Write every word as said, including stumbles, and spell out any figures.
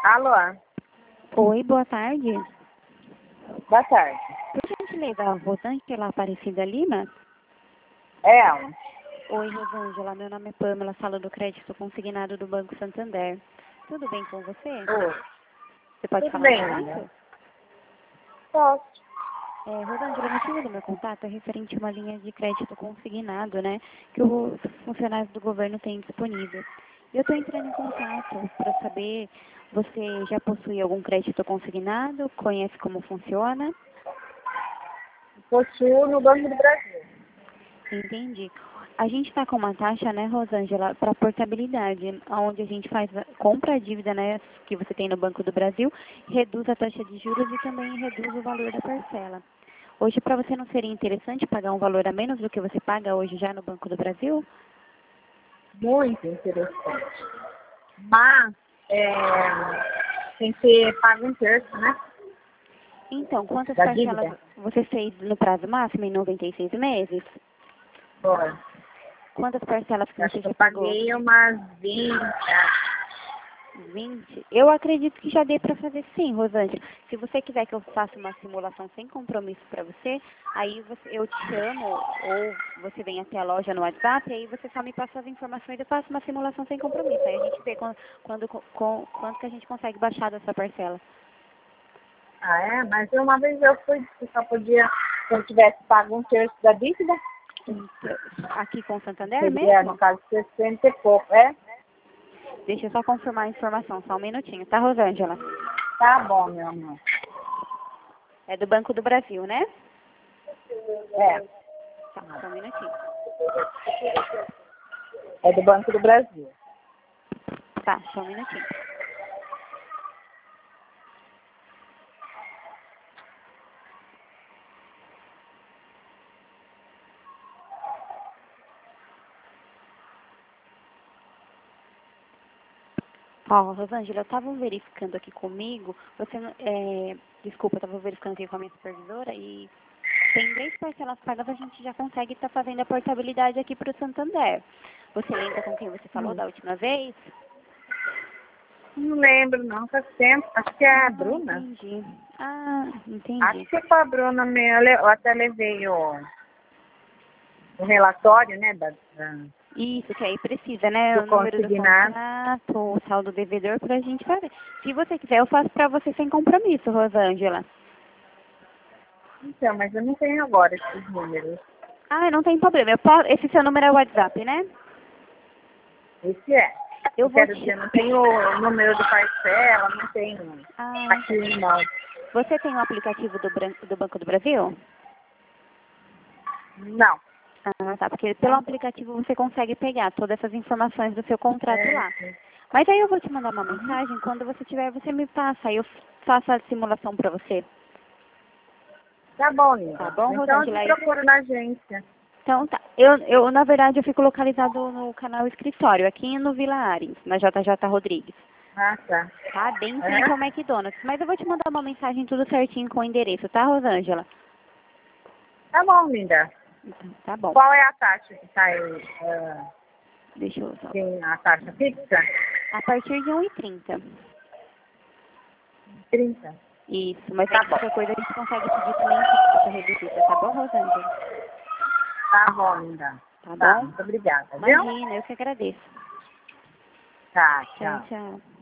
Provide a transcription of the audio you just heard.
Alô? Oi, boa tarde. Boa tarde. Por gentileza, Rosângela Aparecida Lima? É, Oi, Rosângela, meu nome é Pamela, falo do crédito consignado do Banco Santander. Tudo bem com você? Oi. Você pode Tudo falar bem, um amiga? momento? Posso. É, Rosângela, o motivo do meu contato é referente a uma linha de crédito consignado, né, que os funcionários do governo têm disponível. Eu estou entrando em contato para saber, você já possui algum crédito consignado? Conhece como funciona? Possuo no Banco do Brasil. Entendi. A gente está com uma taxa, né, Rosângela, para portabilidade, onde a gente faz, a- compra a dívida, né, que você tem no Banco do Brasil, reduz a taxa de juros e também reduz o valor da parcela. Hoje, para você, não seria interessante pagar um valor a menos do que você paga hoje já no Banco do Brasil? Muito interessante. Mas, é, tem que ser pago um terço, né? Então, quantas Da parcelas dívida. você fez no prazo máximo, em noventa e seis meses? Bora. Quantas parcelas que Acho você que eu já pagou? paguei umas vinte. vinte? Eu acredito que já dê para fazer sim, Rosângela. Se você quiser que eu faça uma simulação sem compromisso para você, aí você, eu te chamo ou você vem até a loja no WhatsApp e aí você só me passa as informações e eu faço uma simulação sem compromisso. Aí a gente vê quando, quando, com, quanto que a gente consegue baixar dessa parcela. Ah, é? Mas uma vez eu fui, que só podia, se eu tivesse pago um terço da dívida, Então, aqui com o Santander seria, no mesmo? caso, sessenta e pouco, é? Deixa eu só confirmar a informação, só um minutinho, tá, Rosângela? Tá bom, meu amor. É do Banco do Brasil, né? É, Tá, só um minutinho. é do Banco do Brasil. Tá, só um minutinho. Ó, Rosângela, eu estava verificando aqui comigo, você, não- é, desculpa, eu estava verificando aqui com a minha supervisora e tem três parcelas pagas, a gente já consegue estar fazendo a portabilidade aqui para o Santander. Você lembra com quem você falou Hum. da última vez? Não lembro, não, faz tempo. Acho que é a Ah, Bruna. entendi. Ah, Acho entendi. que foi a Bruna mesmo. Eu le- eu até levei o, o relatório, né, da, da- Isso, que aí precisa, né? do O número do consignado. contrato, o saldo devedor para a gente fazer. Se você quiser, eu faço para você sem compromisso, Rosângela. Então, mas eu não tenho agora esses números. Ah, não tem problema. Eu posso, esse seu número é o WhatsApp, né? Esse é. Eu Eu vou quero te... dizer, não tenho o número do parcela, não tenho Ah, aqui, não. você tem o aplicativo do, Bran- do Banco do Brasil? Não. Ah, tá. Porque pelo aplicativo você consegue pegar todas essas informações do seu contrato É, lá. Mas aí eu vou te mandar uma mensagem. Quando você tiver, você me passa. Aí eu faço a simulação para você. tá bom, linda. Tá bom, Então eu Rosângela? te Aí- procuro na agência. Então tá. Eu, eu, na verdade, eu fico localizado no canal Escritório, aqui no Vila Ares, na J J Rodrigues. Ah, tá. Tá? Bem em É? frente ao McDonald's. Mas eu vou te mandar uma mensagem tudo certinho com o endereço, tá, Rosângela? Tá bom, linda. Então, tá bom. Qual é a taxa que tá aí? ah, Deixa eu só. tem a taxa fixa? A partir de um e trinta. trinta. Isso, mas Tá aí bom. qualquer coisa a gente consegue pedir também para reduzida, tá bom, Rosângela? Tá bom, linda. Tá Tá, bom? muito obrigada, viu? Imagina, eu que agradeço. Tá, Tchau, tchau. tchau.